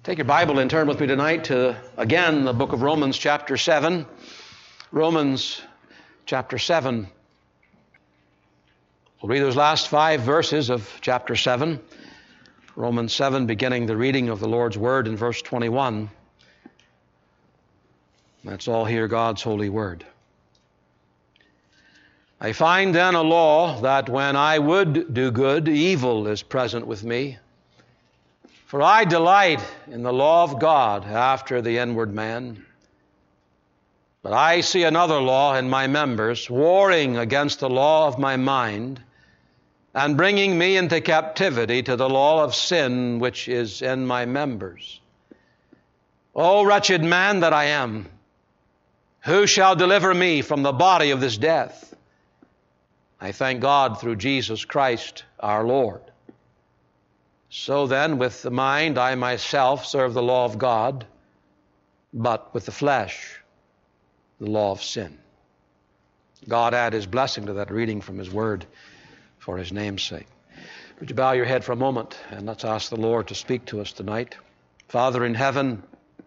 Take your Bible and turn with me tonight to, again, the book of Romans chapter 7. Romans chapter 7. We'll read those last 5 verses of chapter 7. Romans 7, beginning the reading of the Lord's Word in verse 21. Let's all hear God's holy word. I find then a law that when I would do good, evil is present with me. For I delight in the law of God after the inward man. But I see another law in my members, warring against the law of my mind, and bringing me into captivity to the law of sin which is in my members. O wretched man that I am, who shall deliver me from the body of this death? I thank God through Jesus Christ our Lord. So then, with the mind, I myself serve the law of God, but with the flesh, the law of sin. God add His blessing to that reading from His Word for His name's sake. Would you bow your head for a moment and let's ask the Lord to speak to us tonight. Father in heaven,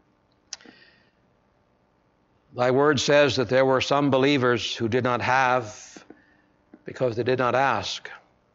Thy Word says that there were some believers who did not have because they did not ask.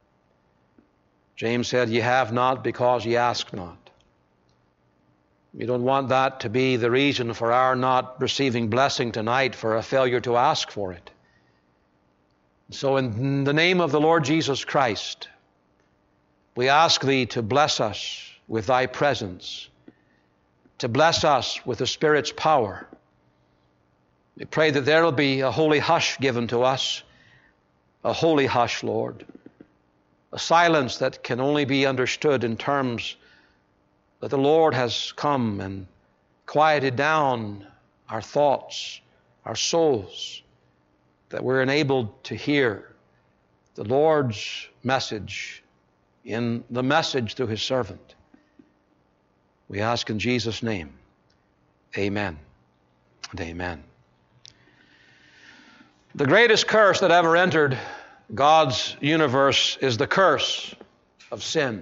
James said, "Ye have not because ye ask not." We don't want that to be the reason for our not receiving blessing tonight, for a failure to ask for it. So in the name of the Lord Jesus Christ, we ask Thee to bless us with Thy presence, to bless us with the Spirit's power. We pray that there will be a holy hush given to us, a holy hush, Lord. A silence that can only be understood in terms that the Lord has come and quieted down our thoughts, our souls, that we're enabled to hear the Lord's message in the message through His servant. We ask in Jesus' name, amen and amen. The greatest curse that ever entered God's universe is the curse of sin.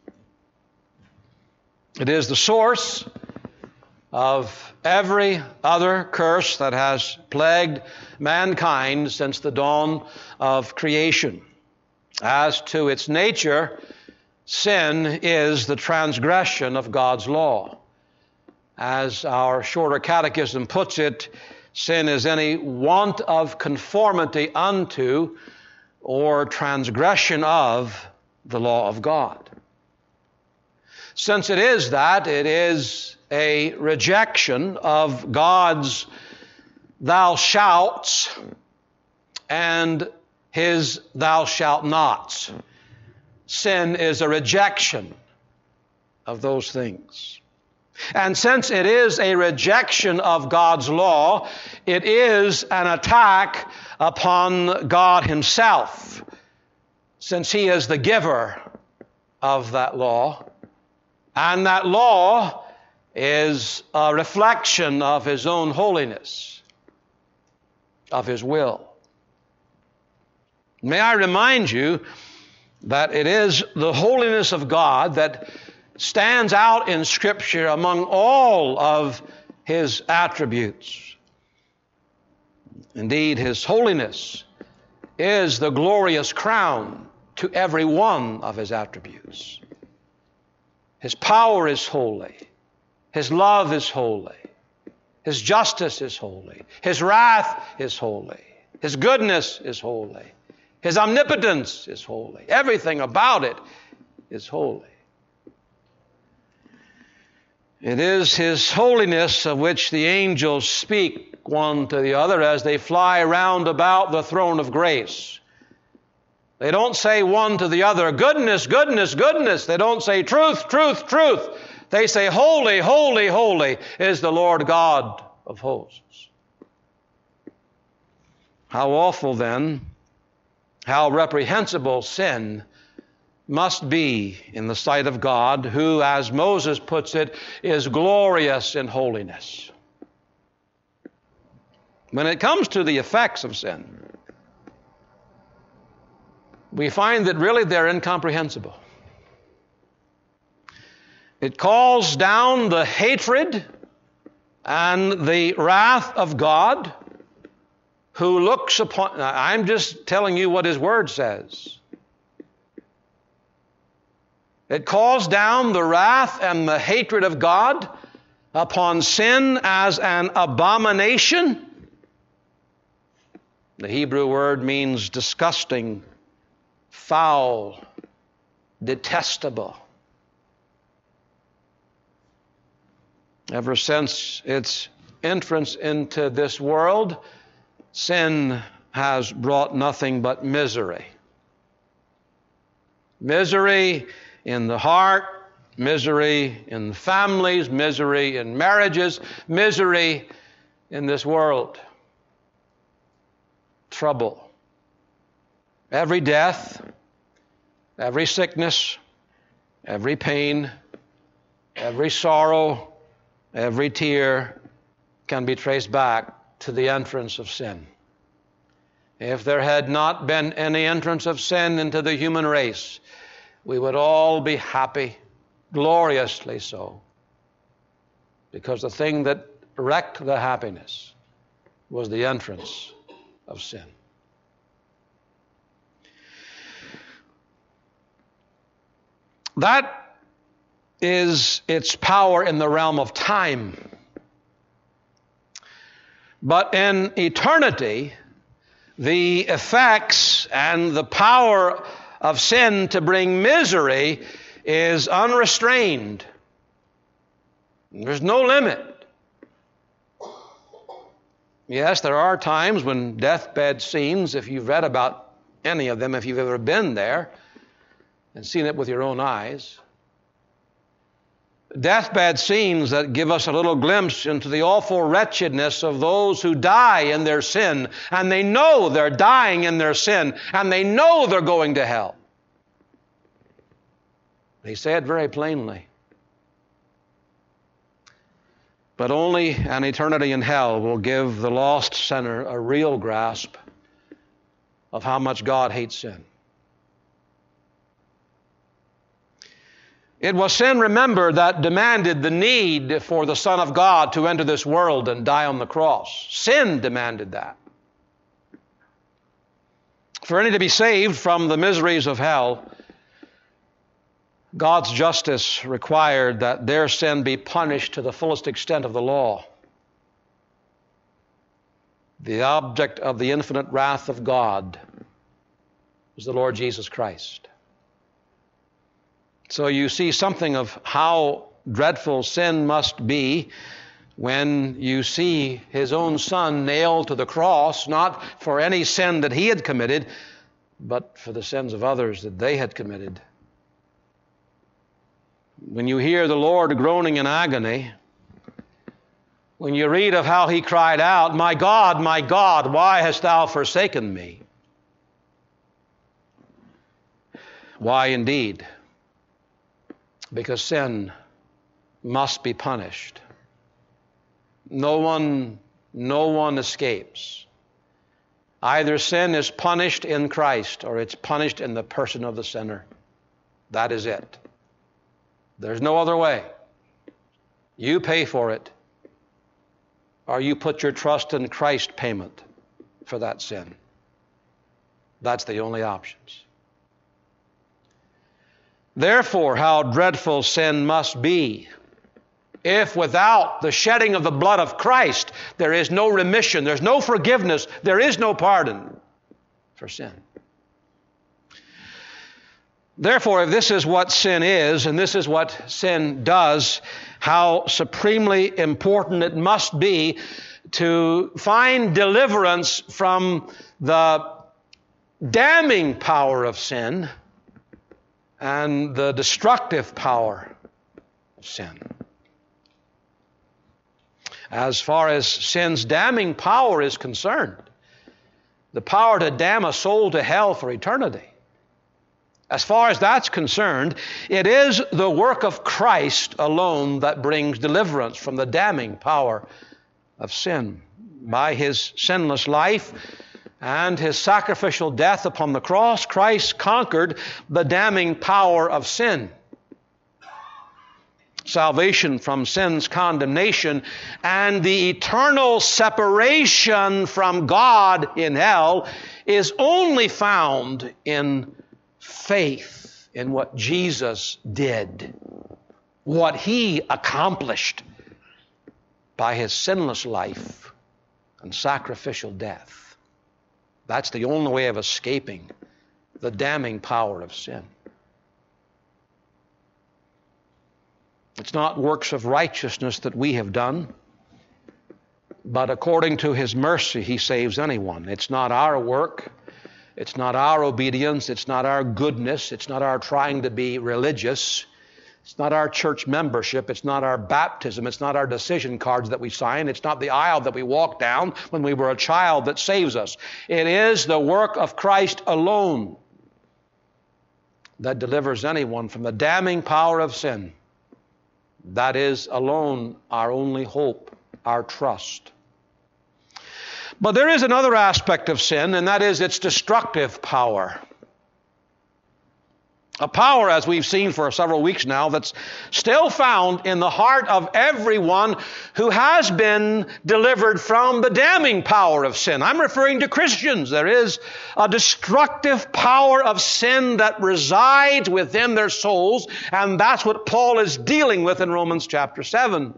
It is the source of every other curse that has plagued mankind since the dawn of creation. As to its nature, sin is the transgression of God's law. As our shorter catechism puts it, sin is any want of conformity unto or transgression of the law of God. Since it is that, it is a rejection of God's thou shalt and His thou shalt nots. Sin is a rejection of those things. And since it is a rejection of God's law, it is an attack upon God Himself, since He is the giver of that law. And that law is a reflection of His own holiness, of His will. May I remind you that it is the holiness of God that stands out in Scripture among all of His attributes. Indeed, His holiness is the glorious crown to every one of His attributes. His power is holy. His love is holy. His justice is holy. His wrath is holy. His goodness is holy. His omnipotence is holy. Everything about it is holy. It is His holiness of which the angels speak one to the other as they fly round about the throne of grace. They don't say one to the other, goodness, goodness, goodness. They don't say truth, truth, truth. They say, holy, holy, holy is the Lord God of hosts. How awful then, how reprehensible sin must be in the sight of God, who, as Moses puts it, is glorious in holiness. When it comes to the effects of sin, we find that really they're incomprehensible. It calls down the hatred and the wrath of God, who looks upon... Now, I'm just telling you what His Word says. It calls down the wrath and the hatred of God upon sin as an abomination. The Hebrew word means disgusting, foul, detestable. Ever since its entrance into this world, sin has brought nothing but misery. Misery in the heart, misery in families, misery in marriages, misery in this world. Trouble. Every death, every sickness, every pain, every sorrow, every tear can be traced back to the entrance of sin. If there had not been any entrance of sin into the human race, we would all be happy, gloriously so, because the thing that wrecked the happiness was the entrance of sin. That is its power in the realm of time. But in eternity, the effects and the power of sin to bring misery is unrestrained. There's no limit. Yes, there are times when deathbed scenes, if you've read about any of them, if you've ever been there and seen it with your own eyes, deathbed scenes that give us a little glimpse into the awful wretchedness of those who die in their sin, and they know they're dying in their sin, and they know they're going to hell. They say it very plainly. But only an eternity in hell will give the lost sinner a real grasp of how much God hates sin. It was sin, remember, that demanded the need for the Son of God to enter this world and die on the cross. Sin demanded that. For any to be saved from the miseries of hell, God's justice required that their sin be punished to the fullest extent of the law. The object of the infinite wrath of God was the Lord Jesus Christ. So you see something of how dreadful sin must be when you see His own Son nailed to the cross, not for any sin that He had committed, but for the sins of others that they had committed. When you hear the Lord groaning in agony, when you read of how He cried out, my God, why hast Thou forsaken me?" Why indeed? Because sin must be punished. No one escapes. Either sin is punished in Christ or it's punished in the person of the sinner. That is it. There's no other way. You pay for it, or you put your trust in Christ's payment for that sin. That's the only options. Therefore, how dreadful sin must be if without the shedding of the blood of Christ there is no remission, there's no forgiveness, there is no pardon for sin. Therefore, if this is what sin is, and this is what sin does, how supremely important it must be to find deliverance from the damning power of sin and the destructive power of sin. As far as sin's damning power is concerned, the power to damn a soul to hell for eternity, as far as that's concerned, it is the work of Christ alone that brings deliverance from the damning power of sin. By His sinless life and His sacrificial death upon the cross, Christ conquered the damning power of sin. salvation from sin's condemnation, and the eternal separation from God in hell is only found in faith in what Jesus did, what He accomplished by His sinless life and sacrificial death. That's the only way of escaping the damning power of sin. It's not works of righteousness that we have done, but according to His mercy, He saves anyone. It's not our work. It's not our obedience. It's not our goodness. It's not our trying to be religious. It's not our church membership. It's not our baptism. It's not our decision cards that we sign. It's not the aisle that we walk down when we were a child that saves us. It is the work of Christ alone that delivers anyone from the damning power of sin. That is alone our only hope, our trust. But there is another aspect of sin, and that is its destructive power. A power, as we've seen for several weeks now, that's still found in the heart of everyone who has been delivered from the damning power of sin. I'm referring to Christians. There is a destructive power of sin that resides within their souls, and that's what Paul is dealing with in Romans chapter 7.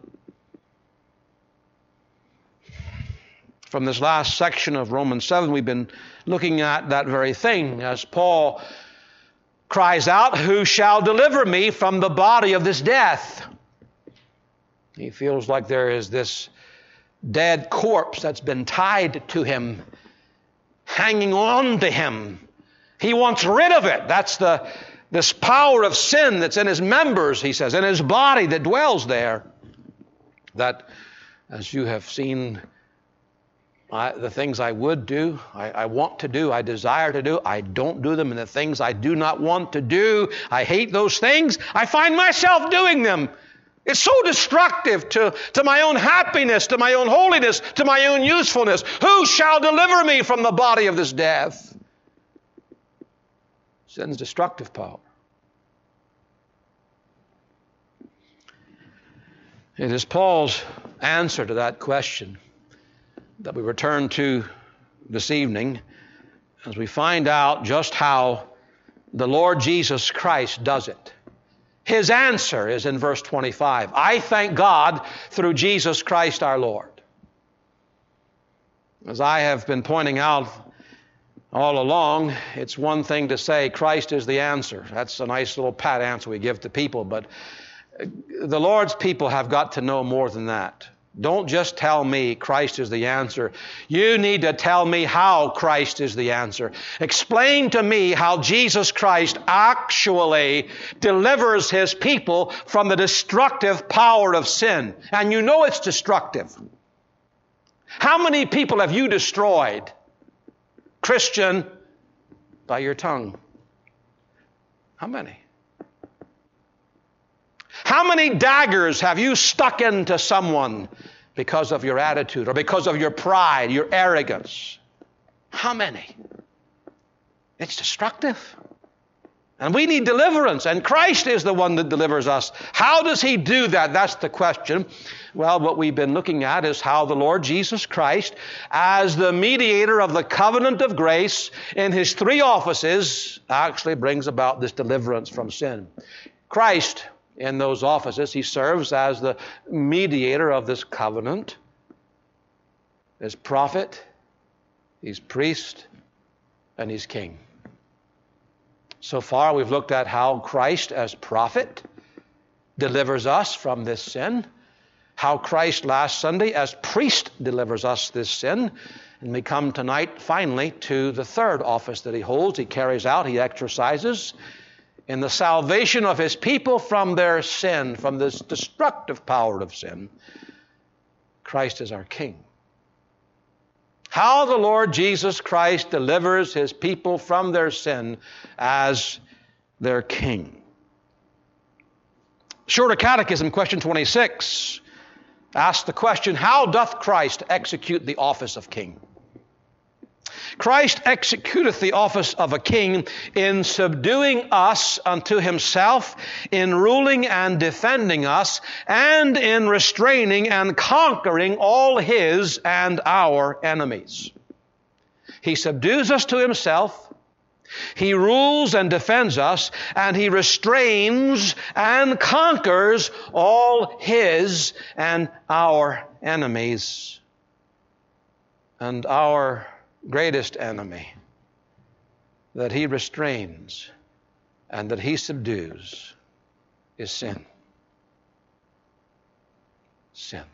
From this last section of Romans 7, we've been looking at that very thing as Paul cries out, "Who shall deliver me from the body of this death?" He feels like there is this dead corpse that's been tied to him, hanging on to him. He wants rid of it. That's this power of sin that's in his members, he says, in his body that dwells there. That, as you have seen, the things I would do, I want to do, I desire to do, I don't do them. And the things I do not want to do, I hate those things. I find myself doing them. It's so destructive to my own happiness, to my own holiness, to my own usefulness. Who shall deliver me from the body of this death? Sin's destructive power. It is Paul's answer to that question that we return to this evening as we find out just how the Lord Jesus Christ does it. His answer is in verse 25. I thank God through Jesus Christ our Lord. As I have been pointing out all along, it's one thing to say Christ is the answer. That's a nice little pat answer we give to people, but the Lord's people have got to know more than that. Don't just tell me Christ is the answer. You need to tell me how Christ is the answer. Explain to me how Jesus Christ actually delivers His people from the destructive power of sin. And you know it's destructive. How many people have you destroyed, Christian, by your tongue? How many? How many daggers have you stuck into someone because of your attitude or because of your pride, your arrogance? How many? It's destructive. And we need deliverance, and Christ is the one that delivers us. How does He do that? That's the question. Well, what we've been looking at is how the Lord Jesus Christ, as the mediator of the covenant of grace in His three offices, actually brings about this deliverance from sin. Christ, in those offices, He serves as the mediator of this covenant, as prophet, He's priest, and He's king. So far, we've looked at how Christ as prophet delivers us from this sin, how Christ last Sunday as priest delivers us this sin, and we come tonight finally to the third office that He holds, He carries out, He exercises in the salvation of His people from their sin, from this destructive power of sin. Christ is our King. How the Lord Jesus Christ delivers His people from their sin as their King. Shorter Catechism, question 26, asks the question, how doth Christ execute the office of King? Christ executeth the office of a king in subduing us unto himself, in ruling and defending us, and in restraining and conquering all his and our enemies. He subdues us to himself, he rules and defends us, and he restrains and conquers all his and our enemies. And our greatest enemy that he restrains and that he subdues is sin. Sin.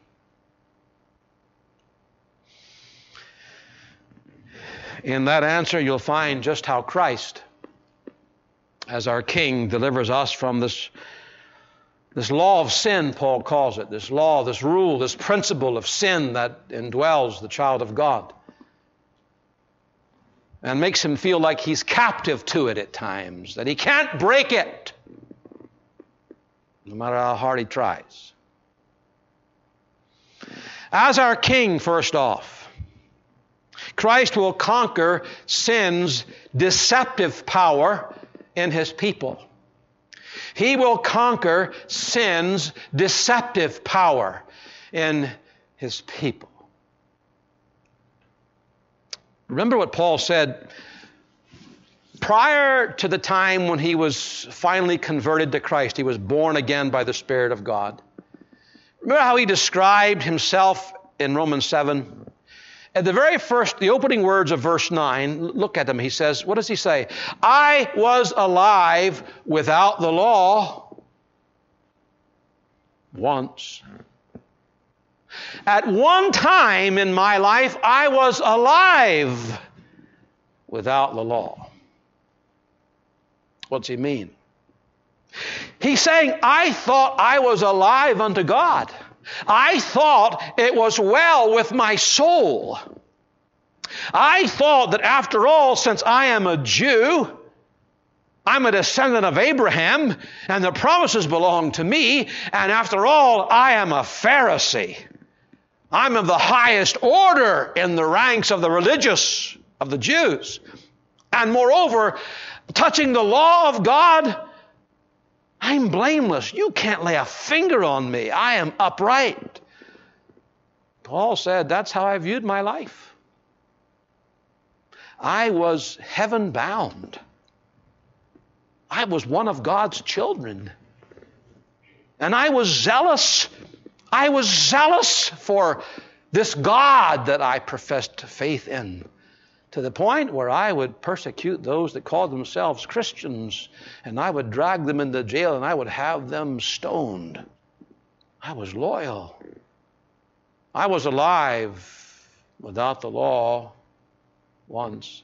In that answer, you'll find just how Christ, as our King, delivers us from this law of sin, Paul calls it, this law, this rule, this principle of sin that indwells the child of God, and makes him feel like he's captive to it at times, that he can't break it, no matter how hard he tries. As our King, first off, Christ will conquer sin's deceptive power in his people. He will conquer sin's deceptive power in his people. Remember what Paul said prior to the time when he was finally converted to Christ. He was born again by the Spirit of God. Remember how he described himself in Romans 7? At the very first, the opening words of verse 9, look at them. He says, what does he say? I was alive without the law once. At one time in my life, I was alive without the law. What's he mean? He's saying, I thought I was alive unto God. I thought it was well with my soul. I thought that after all, since I am a Jew, I'm a descendant of Abraham, and the promises belong to me, and after all, I am a Pharisee. I'm of the highest order in the ranks of the religious, of the Jews. And moreover, touching the law of God, I'm blameless. You can't lay a finger on me. I am upright. Paul said, that's how I viewed my life. I was heaven bound. I was one of God's children. And I was zealous. I was zealous for this God that I professed faith in, to the point where I would persecute those that called themselves Christians, and I would drag them into jail, and I would have them stoned. I was loyal. I was alive without the law once.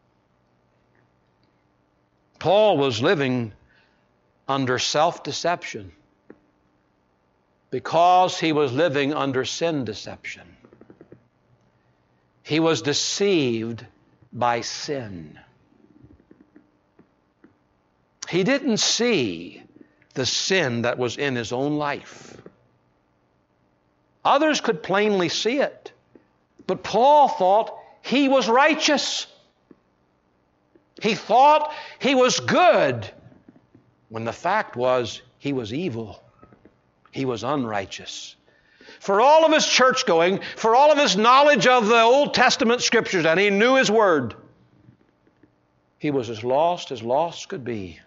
Paul was living under self-deception because he was living under sin deception. He was deceived by sin. He didn't see the sin that was in his own life. Others could plainly see it, but Paul thought he was righteous. He thought he was good, when the fact was he was evil. He was unrighteous. For all of his church going, for all of his knowledge of the Old Testament scriptures, and he knew his word, he was as lost could be.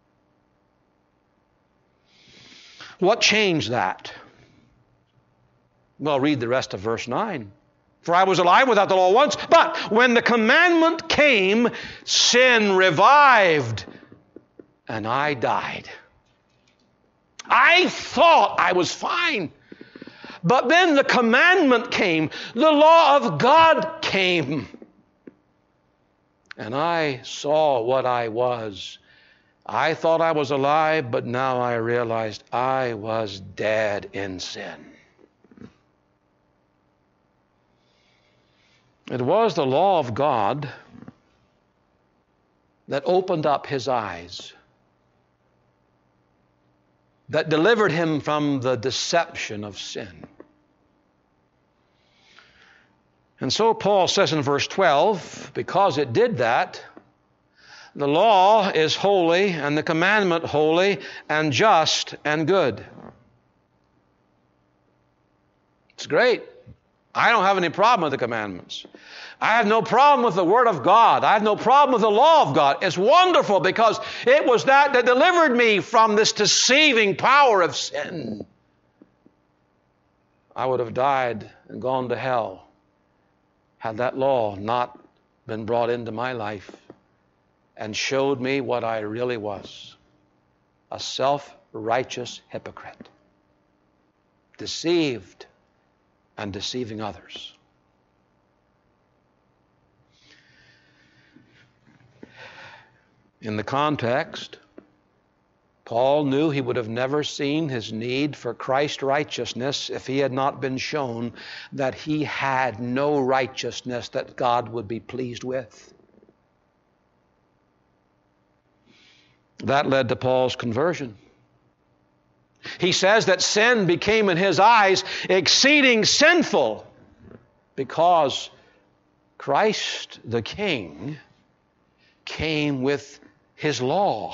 What changed that? Well, read the rest of verse 9. For I was alive without the law once, but when the commandment came, sin revived, and I died. I thought I was fine. But then the commandment came. The law of God came. And I saw what I was. I thought I was alive, but now I realized I was dead in sin. It was the law of God that opened up his eyes, that delivered him from the deception of sin. And so Paul says in verse 12, because it did that, the law is holy and the commandment holy and just and good. It's great. I don't have any problem with the commandments. I have no problem with the Word of God. I have no problem with the law of God. It's wonderful because it was that delivered me from this deceiving power of sin. I would have died and gone to hell had that law not been brought into my life and showed me what I really was, a self-righteous hypocrite, deceived and deceiving others. In the context, Paul knew he would have never seen his need for Christ's righteousness if he had not been shown that he had no righteousness that God would be pleased with. That led to Paul's conversion. He says that sin became in his eyes exceeding sinful because Christ the King came with his law.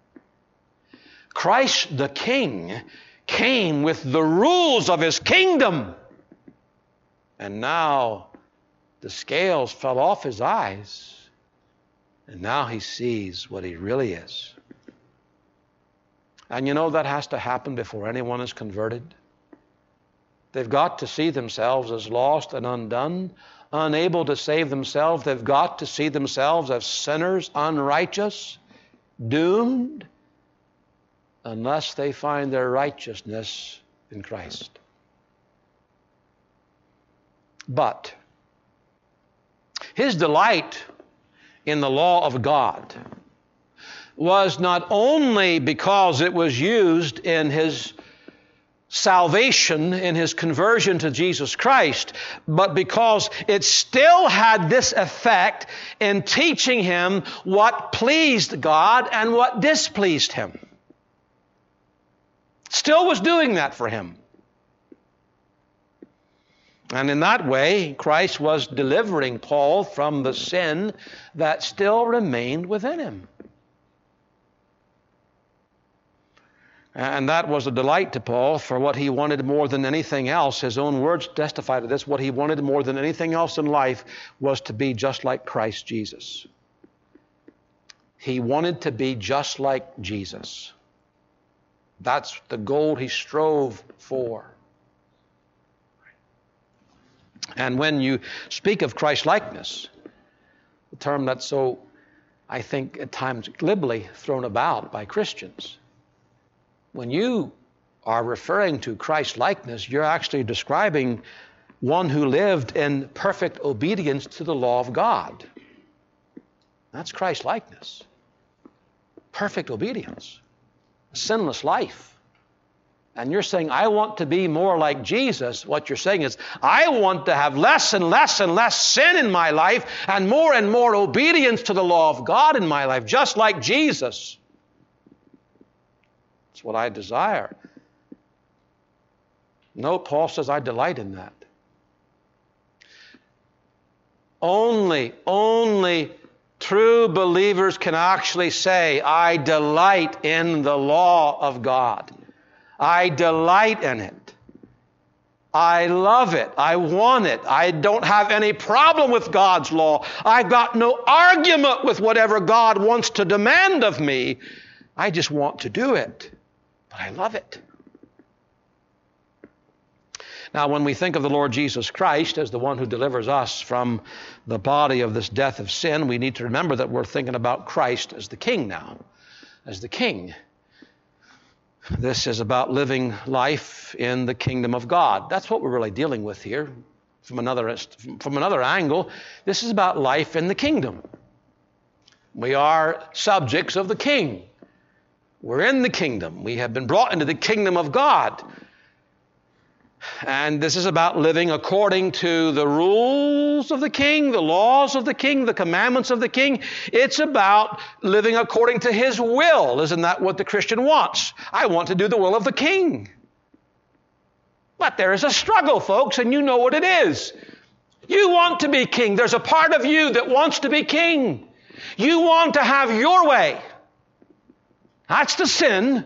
Christ the King came with the rules of his kingdom. And now the scales fell off his eyes, and now he sees what he really is. And you know that has to happen before anyone is converted. They've got to see themselves as lost and undone, unable to save themselves. They've got to see themselves as sinners, unrighteous, doomed, unless they find their righteousness in Christ. But his delight in the law of God was not only because it was used in his salvation, in his conversion to Jesus Christ, but because it still had this effect in teaching him what pleased God and what displeased him. Still was doing that for him. And in that way, Christ was delivering Paul from the sin that still remained within him. And that was a delight to Paul, for what he wanted more than anything else, his own words testify to this, what he wanted more than anything else in life was to be just like Christ Jesus. He wanted to be just like Jesus. That's the goal he strove for. And when you speak of Christ-likeness, the term that's so, I think, at times glibly thrown about by Christians, when you are referring to Christ-likeness, you're actually describing one who lived in perfect obedience to the law of God. That's Christ-likeness. Perfect obedience. A sinless life. And you're saying, I want to be more like Jesus. What you're saying is, I want to have less and less and less sin in my life and more obedience to the law of God in my life, just like Jesus. It's what I desire. No, Paul says, I delight in that. Only true believers can actually say, I delight in the law of God. I delight in it. I love it. I want it. I don't have any problem with God's law. I've got no argument with whatever God wants to demand of me. I just want to do it. But I love it. Now, when we think of the Lord Jesus Christ as the one who delivers us from the body of this death of sin, we need to remember that we're thinking about Christ as the King now, as the King. This is about living life in the kingdom of God. That's what we're really dealing with here. From another angle, this is about life in the kingdom. We are subjects of the King. We're in the kingdom. We have been brought into the kingdom of God. And this is about living according to the rules of the King, the laws of the King, the commandments of the King. It's about living according to His will. Isn't that what the Christian wants? I want to do the will of the King. But there is a struggle, folks, and you know what it is. You want to be king. There's a part of you that wants to be king. You want to have your way. That's the sin.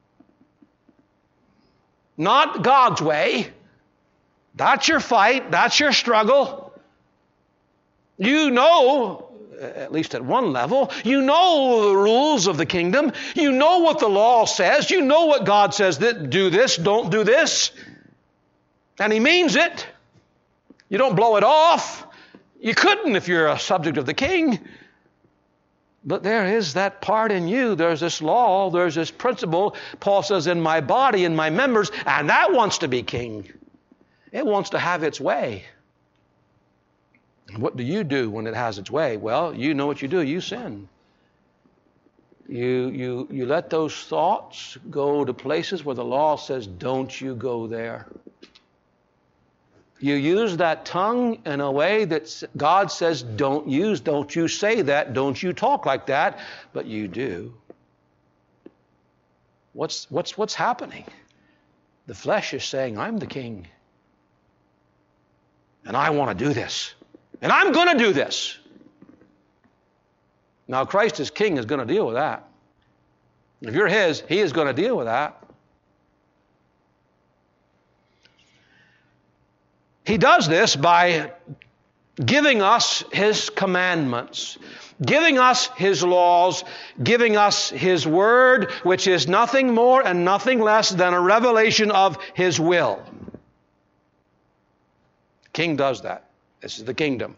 Not God's way. That's your fight. That's your struggle. You know, at least at one level, you know the rules of the kingdom. You know what the law says. You know what God says, that do this, don't do this. And He means it. You don't blow it off. You couldn't if you're a subject of the king. But there is that part in you. There's this law. There's this principle. Paul says, in my body, in my members, and that wants to be king. It wants to have its way. What do you do when it has its way? Well, you know what you do. You sin. You let those thoughts go to places where the law says, don't you go there. You use that tongue in a way that God says, don't use, don't you say that, don't you talk like that, but you do. What's happening? The flesh is saying, I'm the king. And I want to do this. And I'm going to do this. Now, Christ as king is going to deal with that. If you're His, He is going to deal with that. He does this by giving us His commandments, giving us His laws, giving us His word, which is nothing more and nothing less than a revelation of His will. The king does that. This is the kingdom.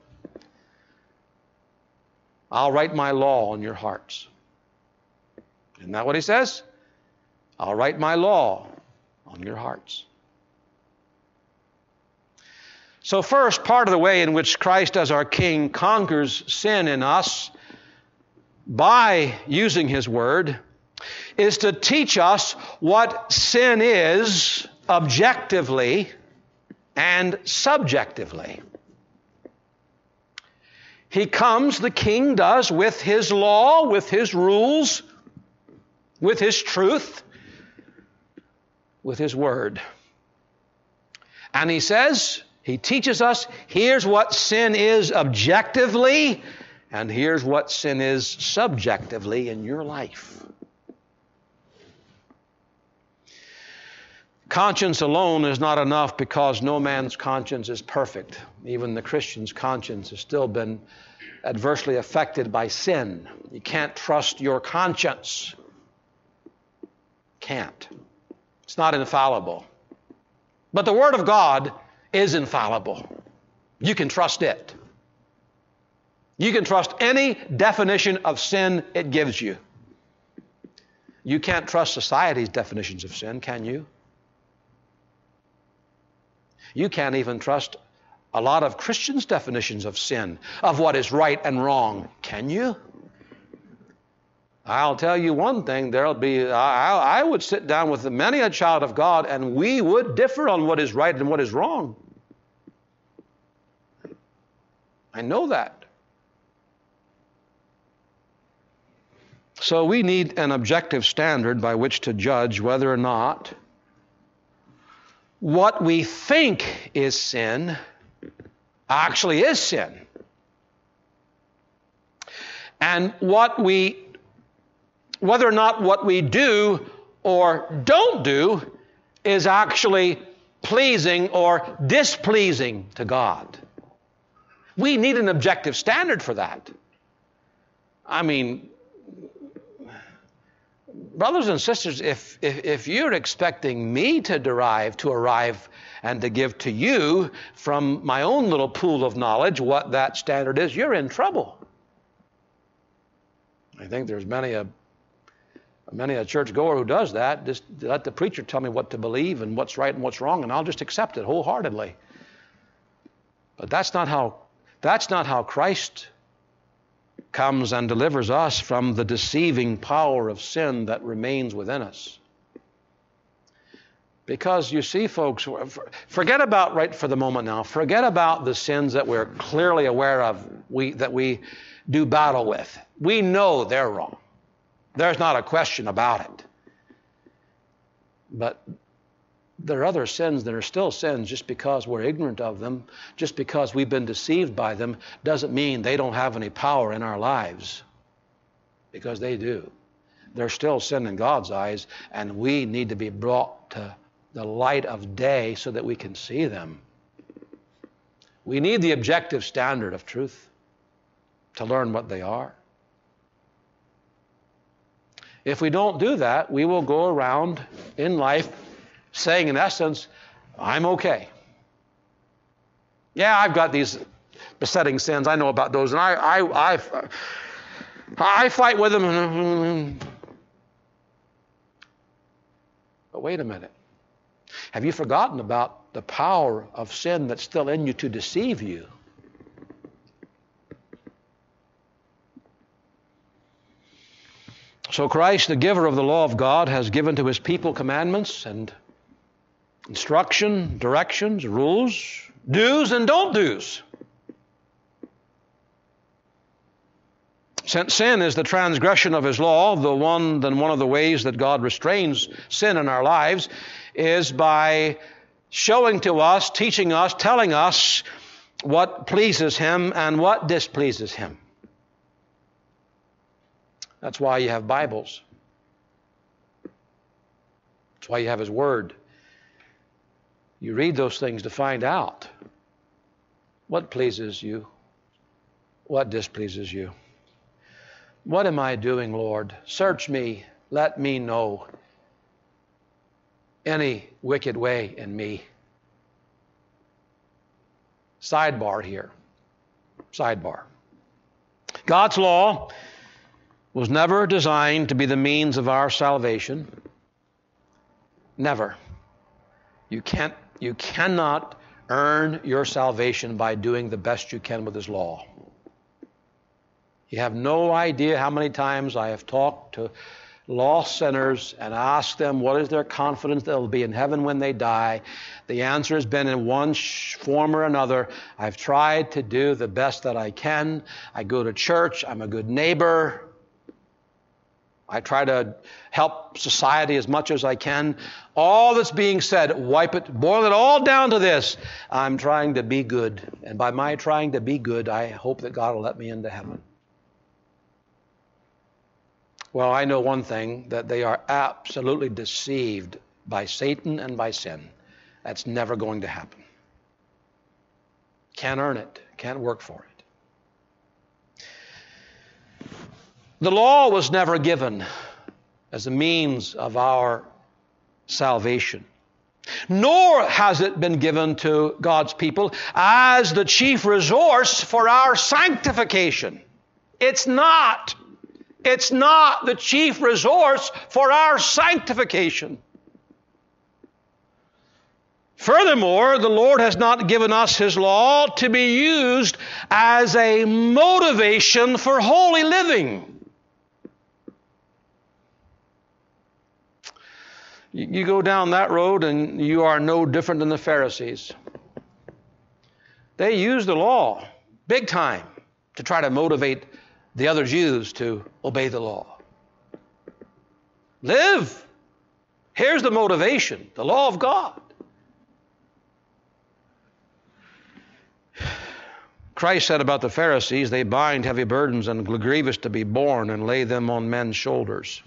I'll write my law on your hearts. Isn't that what He says? I'll write my law on your hearts. So first, part of the way in which Christ as our King conquers sin in us by using His Word is to teach us what sin is objectively and subjectively. He comes, the King does, with His law, with His rules, with His truth, with His Word. And He says, He teaches us, here's what sin is objectively, and here's what sin is subjectively in your life. Conscience alone is not enough because no man's conscience is perfect. Even the Christian's conscience has still been adversely affected by sin. You can't trust your conscience. Can't. It's not infallible. But the Word of God is infallible. You can trust it. You can trust any definition of sin it gives you. You can't trust society's definitions of sin, can you? You can't even trust a lot of Christians' definitions of sin, of what is right and wrong, can you? I'll tell you one thing, I would sit down with many a child of God and we would differ on what is right and what is wrong. I know that. So we need an objective standard by which to judge whether or not what we think is sin actually is sin. And whether or not what we do or don't do is actually pleasing or displeasing to God. We need an objective standard for that. I mean, brothers and sisters, if you're expecting me to arrive and to give to you from my own little pool of knowledge what that standard is, you're in trouble. I think there's many a churchgoer who does that. Just let the preacher tell me what to believe and what's right and what's wrong, and I'll just accept it wholeheartedly. But that's not how Christ comes and delivers us from the deceiving power of sin that remains within us. Because you see, folks, forget about, right for the moment now, forget about the sins that we're clearly aware of, that we do battle with. We know they're wrong. There's not a question about it. But there are other sins that are still sins. Just because we're ignorant of them, just because we've been deceived by them, doesn't mean they don't have any power in our lives. Because they do. They're still sin in God's eyes, and we need to be brought to the light of day so that we can see them. We need the objective standard of truth to learn what they are. If we don't do that, we will go around in life saying, in essence, I'm okay. Yeah, I've got these besetting sins. I know about those, and I fight with them. But wait a minute. Have you forgotten about the power of sin that's still in you to deceive you? So Christ, the giver of the law of God, has given to his people commandments and instruction, directions, rules, do's and don't do's. Since sin is the transgression of his law, one of the ways that God restrains sin in our lives is by showing to us, teaching us, telling us what pleases him and what displeases him. That's why you have Bibles. That's why you have his word. You read those things to find out what pleases you, what displeases you. What am I doing, Lord? Search me. Let me know any wicked way in me. Sidebar here. Sidebar. God's law was never designed to be the means of our salvation. Never. You cannot earn your salvation by doing the best you can with his law. You have no idea how many times I have talked to lost sinners and asked them what is their confidence they'll be in heaven when they die. The answer has been in one form or another. I've tried to do the best that I can. I go to church. I'm a good neighbor. I try to help society as much as I can. All that's being said, boil it all down to this. I'm trying to be good. And by my trying to be good, I hope that God will let me into heaven. Well, I know one thing, that they are absolutely deceived by Satan and by sin. That's never going to happen. Can't earn it. Can't work for it. The law was never given as a means of our salvation, nor has it been given to God's people as the chief resource for our sanctification. It's not. It's not the chief resource for our sanctification. Furthermore, the Lord has not given us his law to be used as a motivation for holy living. You go down that road and you are no different than the Pharisees. They used the law big time to try to motivate the other Jews to obey the law. Live. Here's the motivation, the law of God. Christ said about the Pharisees, they bind heavy burdens and grievous to be borne and lay them on men's shoulders.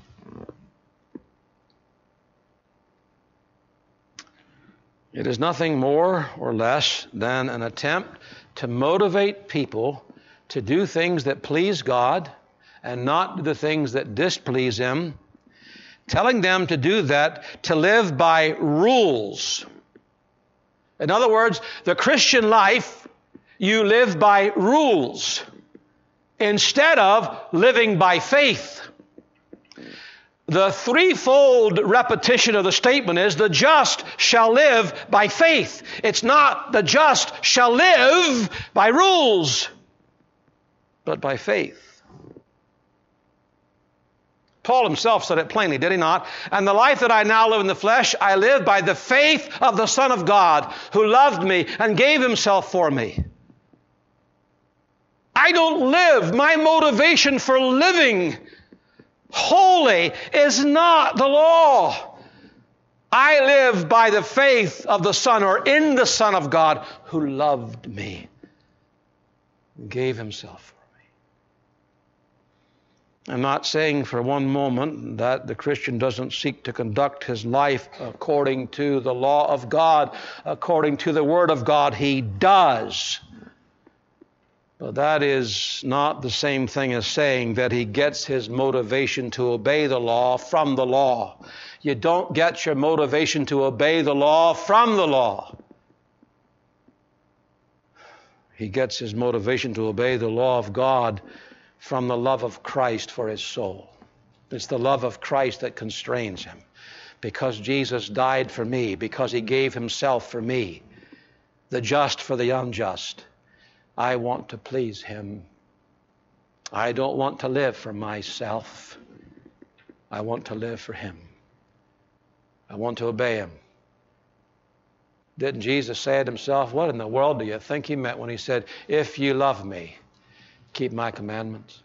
It is nothing more or less than an attempt to motivate people to do things that please God and not the things that displease him, telling them to do that, to live by rules. In other words, the Christian life, you live by rules instead of living by faith. The threefold repetition of the statement is the just shall live by faith. It's not the just shall live by rules, but by faith. Paul himself said it plainly, did he not? And the life that I now live in the flesh, I live by the faith of the Son of God, who loved me and gave himself for me. I don't live. My motivation for living holy is not the law. I live by the faith of the Son, or in the Son of God, who loved me and gave himself for me. I'm not saying for one moment that the Christian doesn't seek to conduct his life according to the law of God, according to the Word of God. He does. But that is not the same thing as saying that he gets his motivation to obey the law from the law. You don't get your motivation to obey the law from the law. He gets his motivation to obey the law of God from the love of Christ for his soul. It's the love of Christ that constrains him. Because Jesus died for me, because he gave himself for me, the just for the unjust, I want to please him. I don't want to live for myself. I want to live for him. I want to obey him. Didn't Jesus say it himself? What in the world do you think he meant when he said, if you love me, keep my commandments?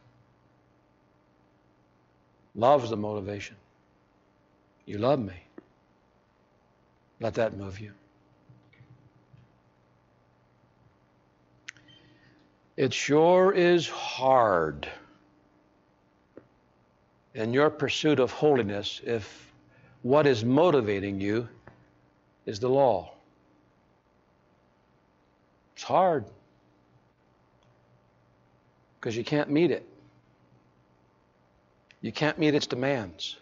Love's the motivation. You love me. Let that move you. It sure is hard in your pursuit of holiness if what is motivating you is the law. It's hard because you can't meet it. You can't meet its demands.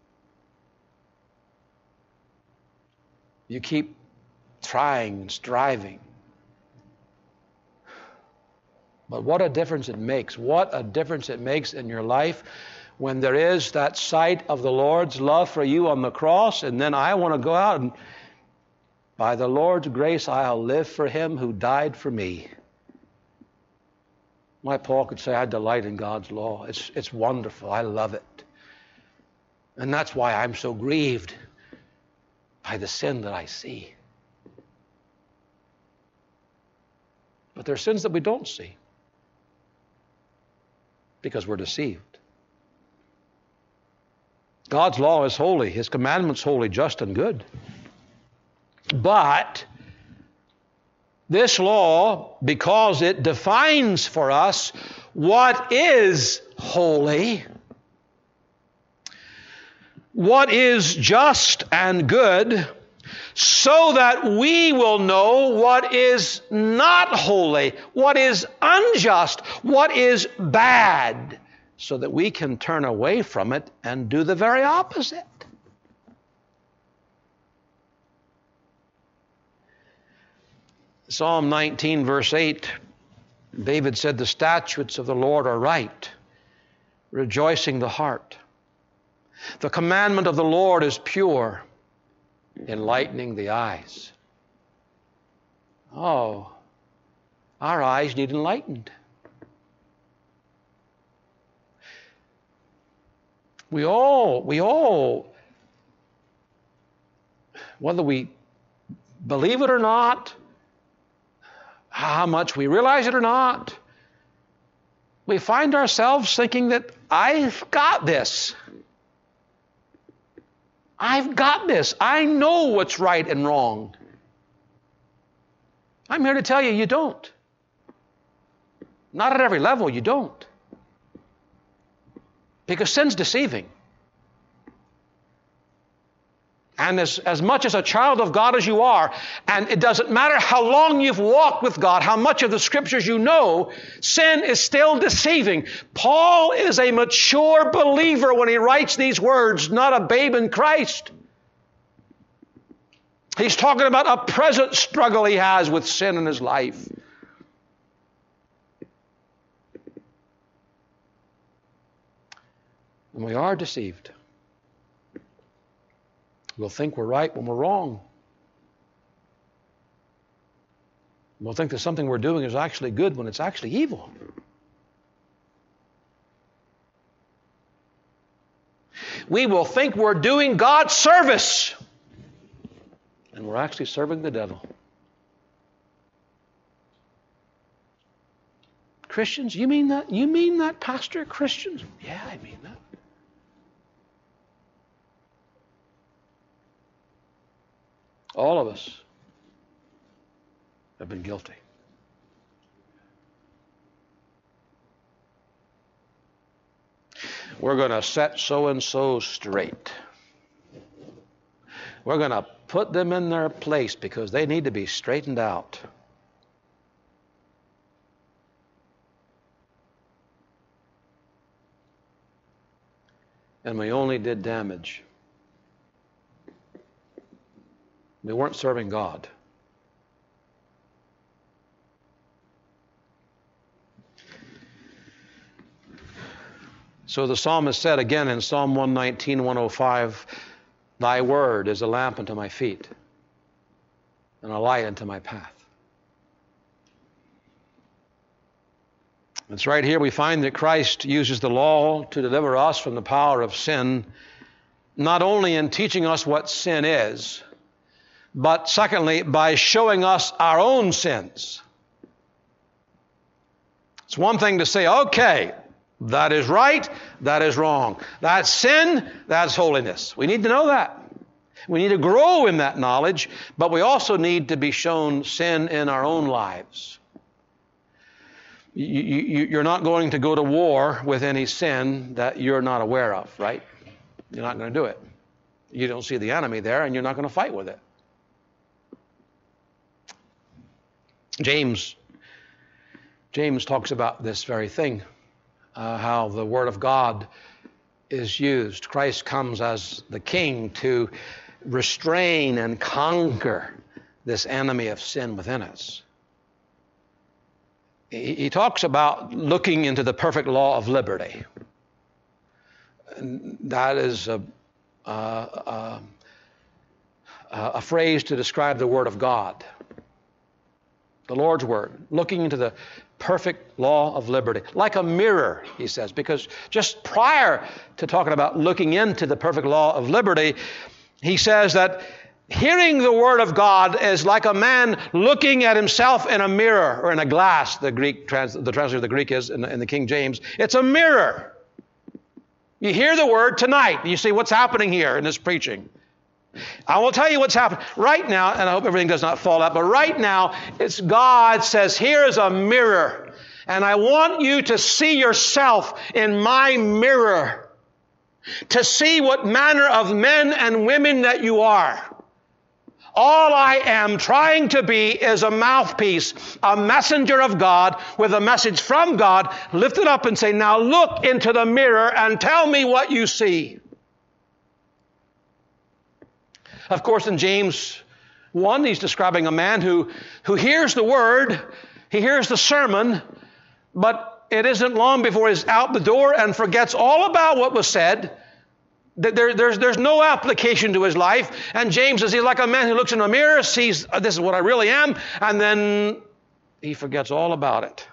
You keep trying and striving. But what a difference it makes. What a difference it makes in your life when there is that sight of the Lord's love for you on the cross, and then I want to go out and, by the Lord's grace, I'll live for him who died for me. Why Paul could say, I delight in God's law. It's wonderful. I love it. And that's why I'm so grieved by the sin that I see. But there are sins that we don't see because we're deceived. God's law is holy. His commandments holy, just, and good. But this law, because it defines for us what is holy, what is just and good, so that we will know what is not holy, what is unjust, what is bad, so that we can turn away from it and do the very opposite. Psalm 19, verse 8, David said, the statutes of the Lord are right, rejoicing the heart. The commandment of the Lord is pure, enlightening the eyes. Oh, our eyes need enlightened. We all, whether we believe it or not, how much we realize it or not, we find ourselves thinking that I've got this. I've got this. I know what's right and wrong. I'm here to tell you, you don't. Not at every level, you don't. Because sin's deceiving. And as much as a child of God as you are, and it doesn't matter how long you've walked with God, how much of the Scriptures you know, sin is still deceiving. Paul is a mature believer when he writes these words, not a babe in Christ. He's talking about a present struggle he has with sin in his life. And we are deceived. We'll think we're right when we're wrong. We'll think that something we're doing is actually good when it's actually evil. We will think we're doing God's service, and we're actually serving the devil. Christians, you mean that? You mean that, Pastor? Christians? Yeah, I mean that. All of us have been guilty. We're going to set so-and-so straight. We're going to put them in their place because they need to be straightened out. And we only did damage. We weren't serving God. So the psalmist said again in Psalm 119, 105, Thy word is a lamp unto my feet and a light unto my path. It's right here we find that Christ uses the law to deliver us from the power of sin, not only in teaching us what sin is, but secondly, by showing us our own sins. It's one thing to say, okay, that is right, that is wrong. That's sin, that's holiness. We need to know that. We need to grow in that knowledge, but we also need to be shown sin in our own lives. You're not going to go to war with any sin that you're not aware of, right? You're not going to do it. You don't see the enemy there, and you're not going to fight with it. James talks about this very thing, how the Word of God is used. Christ comes as the King to restrain and conquer this enemy of sin within us. He talks about looking into the perfect law of liberty. And that is a phrase to describe the Word of God. The Lord's Word, looking into the perfect law of liberty. Like a mirror, he says, because just prior to talking about looking into the perfect law of liberty, he says that hearing the Word of God is like a man looking at himself in a mirror or in a glass, the translator of the Greek is in the King James. It's a mirror. You hear the Word tonight. You see what's happening here in this preaching. I will tell you what's happening right now, and I hope everything does not fall out, but right now, it's God says, here is a mirror, and I want you to see yourself in my mirror, to see what manner of men and women that you are. All I am trying to be is a mouthpiece, a messenger of God with a message from God, lift it up and say, now look into the mirror and tell me what you see. Of course, in James 1, he's describing a man who hears the word, he hears the sermon, but it isn't long before he's out the door and forgets all about what was said. There's no application to his life. And James says he's like a man who looks in a mirror, sees this is what I really am, and then he forgets all about it.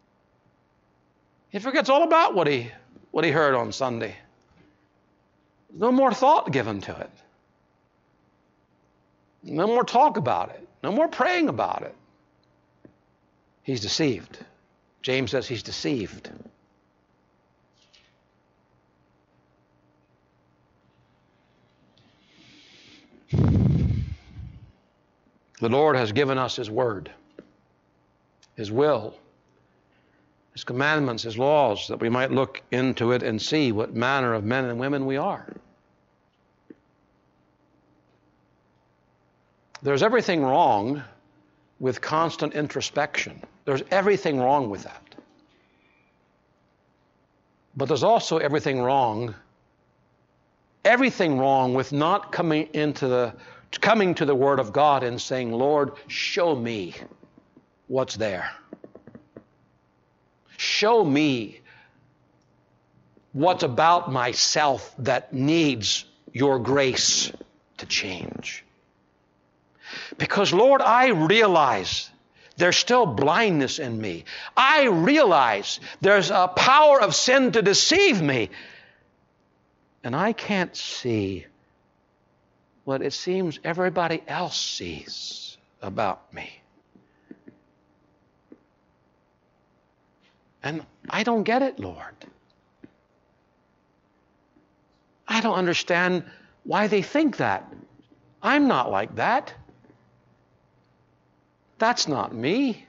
He forgets all about what he heard on Sunday. There's no more thought given to it. No more talk about it. No more praying about it. He's deceived. James says he's deceived. The Lord has given us His Word, His will, His commandments, His laws, that we might look into it and see what manner of men and women we are. There's everything wrong with constant introspection. There's everything wrong with that. But there's also everything wrong with not coming to the Word of God and saying, Lord, show me what's there. Show me what's about myself that needs your grace to change. Because, Lord, I realize there's still blindness in me. I realize there's a power of sin to deceive me. And I can't see what it seems everybody else sees about me. And I don't get it, Lord. I don't understand why they think that. I'm not like that. That's not me.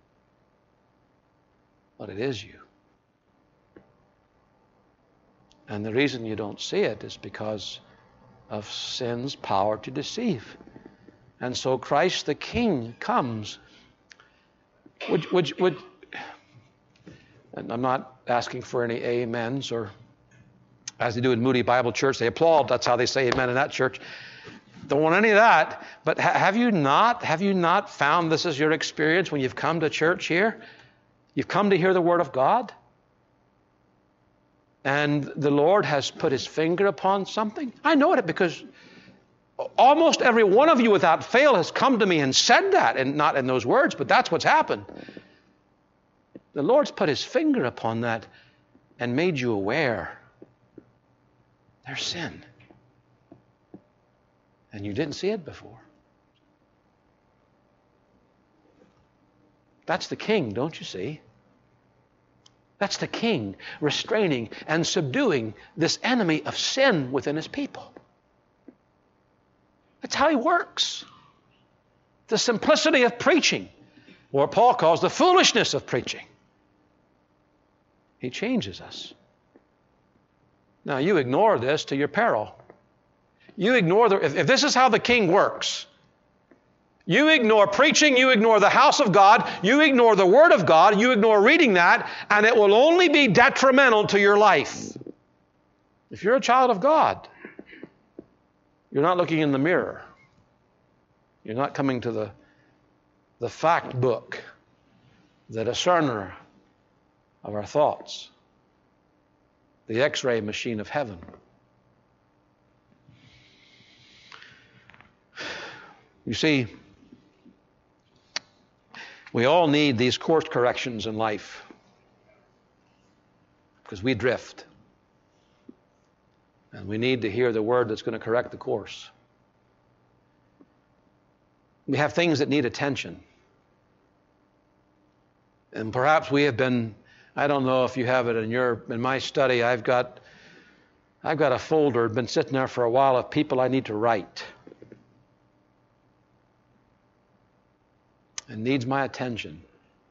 But it is you. And the reason you don't see it is because of sin's power to deceive. And so Christ the King comes. And I'm not asking for any amens, or as they do in Moody Bible Church, they applaud. That's how they say amen in that church. Don't want any of that. But have you not found this is your experience when you've come to church here? You've come to hear the Word of God, and the Lord has put His finger upon something. I know it because almost every one of you without fail has come to me and said that, and not in those words, but that's what's happened. The Lord's put His finger upon that and made you aware. There's sin. And you didn't see it before. That's the King, don't you see? That's the King restraining and subduing this enemy of sin within His people. That's how He works. The simplicity of preaching, or Paul calls the foolishness of preaching. He changes us. Now you ignore this to your peril. You ignore if this is how the King works, you ignore preaching, you ignore the house of God, you ignore the Word of God, you ignore reading that, and it will only be detrimental to your life. If you're a child of God, you're not looking in the mirror. You're not coming to the fact book, the discerner of our thoughts, the X-ray machine of heaven. You see, we all need these course corrections in life because we drift. And we need to hear the Word that's going to correct the course. We have things that need attention. And perhaps we have been, I don't know if you have it in my study, I've got a folder, been sitting there for a while, of people I need to write. It needs my attention.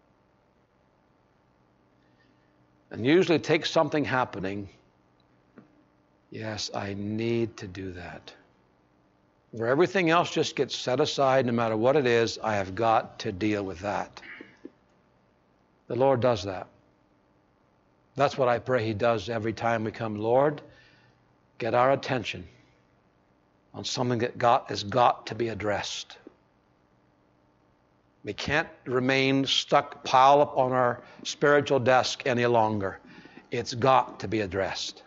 And usually it takes something happening. Yes, I need to do that. Where everything else just gets set aside, no matter what it is, I have got to deal with that. The Lord does that. That's what I pray He does every time we come. Lord, get our attention on something that has got to be addressed. We can't remain stuck, piled up on our spiritual desk any longer. It's got to be addressed.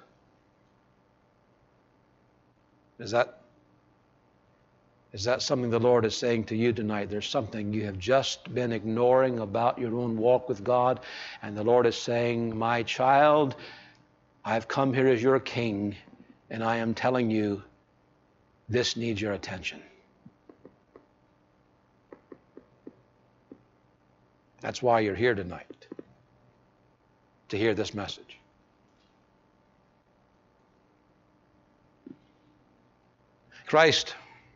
Is that something the Lord is saying to you tonight? There's something you have just been ignoring about your own walk with God, and the Lord is saying, my child, I've come here as your King, and I am telling you, this needs your attention. That's why you're here tonight, to hear this message. Christ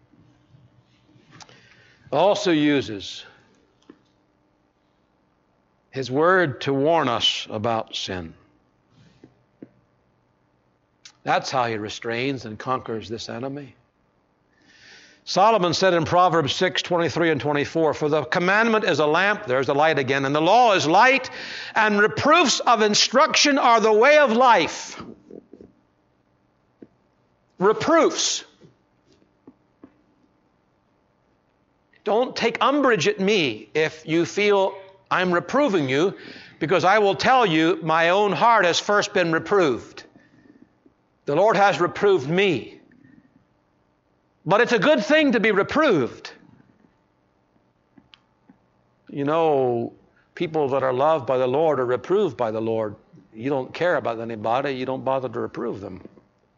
also uses His Word to warn us about sin. That's how He restrains and conquers this enemy. Solomon said in Proverbs 6:23 and 24, for the commandment is a lamp, there's the light again, and the law is light, and reproofs of instruction are the way of life. Reproofs. Don't take umbrage at me if you feel I'm reproving you, because I will tell you my own heart has first been reproved. The Lord has reproved me. But it's a good thing to be reproved. You know, people that are loved by the Lord are reproved by the Lord. You don't care about anybody, you don't bother to reprove them.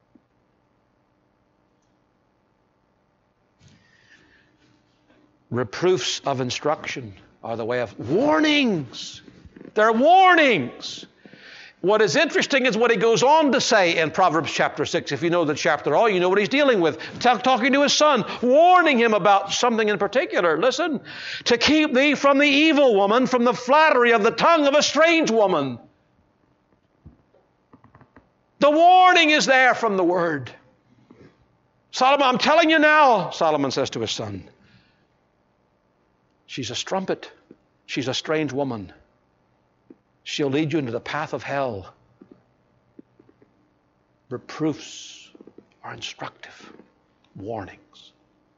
Reproofs of instruction are the way of warnings. They're warnings. what is interesting is what he goes on to say in Proverbs chapter 6. If you know the chapter all, you know what he's dealing with. Talking to his son, warning him about something in particular. Listen, to keep thee from the evil woman, from the flattery of the tongue of a strange woman. The warning is there from the Word. Solomon, I'm telling you now, Solomon says to his son, she's a strumpet. She's a strange woman. She'll lead you into the path of hell. Reproofs are instructive, warnings.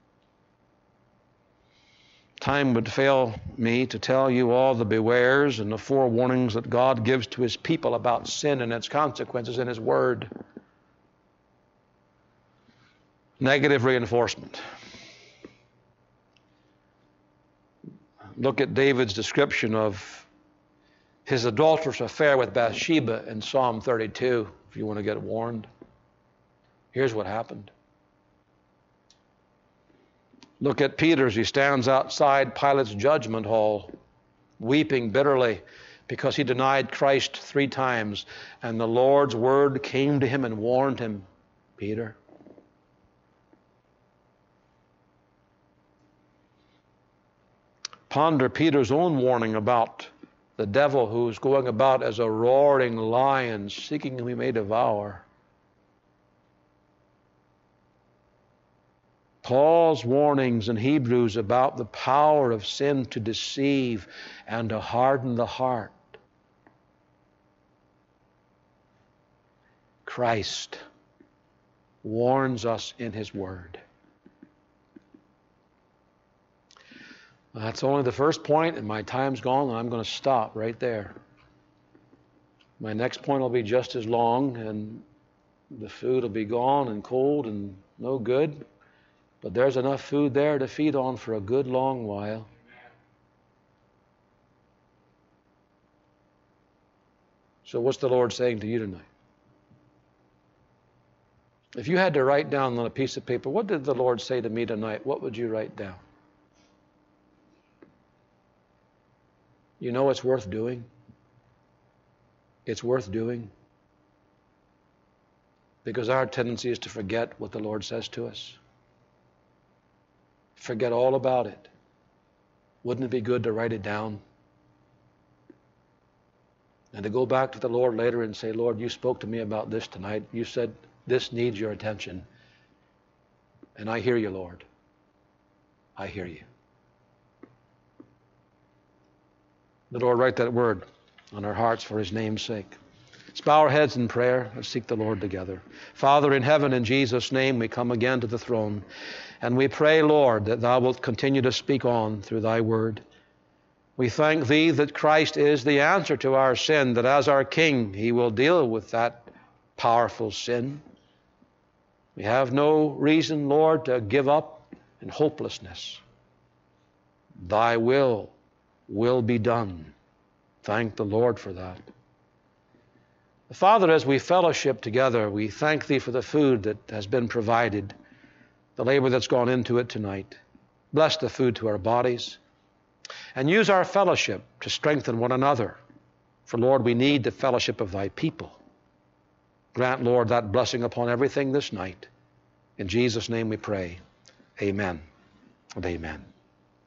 Time would fail me to tell you all the bewares and the forewarnings that God gives to His people about sin and its consequences in His Word. Negative reinforcement. Look at David's description of his adulterous affair with Bathsheba in Psalm 32, if you want to get warned. Here's what happened. Look at Peter as he stands outside Pilate's judgment hall, weeping bitterly because he denied Christ 3 times. And the Lord's word came to him and warned him, Peter. Ponder Peter's own warning about the devil who's going about as a roaring lion, seeking whom he may devour. Paul's warnings in Hebrews about the power of sin to deceive and to harden the heart. Christ warns us in His Word. That's only the first point, and my time's gone, and I'm going to stop right there. My next point will be just as long, and the food will be gone and cold and no good. But there's enough food there to feed on for a good long while. So what's the Lord saying to you tonight? If you had to write down on a piece of paper, what did the Lord say to me tonight? What would you write down? You know it's worth doing? It's worth doing. Because our tendency is to forget what the Lord says to us. Forget all about it. Wouldn't it be good to write it down? And to go back to the Lord later and say, Lord, you spoke to me about this tonight. You said this needs your attention. And I hear you, Lord. I hear you. The Lord write that word on our hearts for His name's sake. Let's bow our heads in prayer. Let's seek the Lord together. Father in heaven, in Jesus' name, we come again to the throne. And we pray, Lord, that Thou wilt continue to speak on through Thy word. We thank Thee that Christ is the answer to our sin, that as our King, He will deal with that powerful sin. We have no reason, Lord, to give up in hopelessness. Thy will be done. Thank the Lord for that. Father, as we fellowship together, we thank Thee for the food that has been provided, the labor that's gone into it tonight. Bless the food to our bodies, and use our fellowship to strengthen one another. For, Lord, we need the fellowship of Thy people. Grant, Lord, that blessing upon everything this night. In Jesus' name we pray. Amen and amen.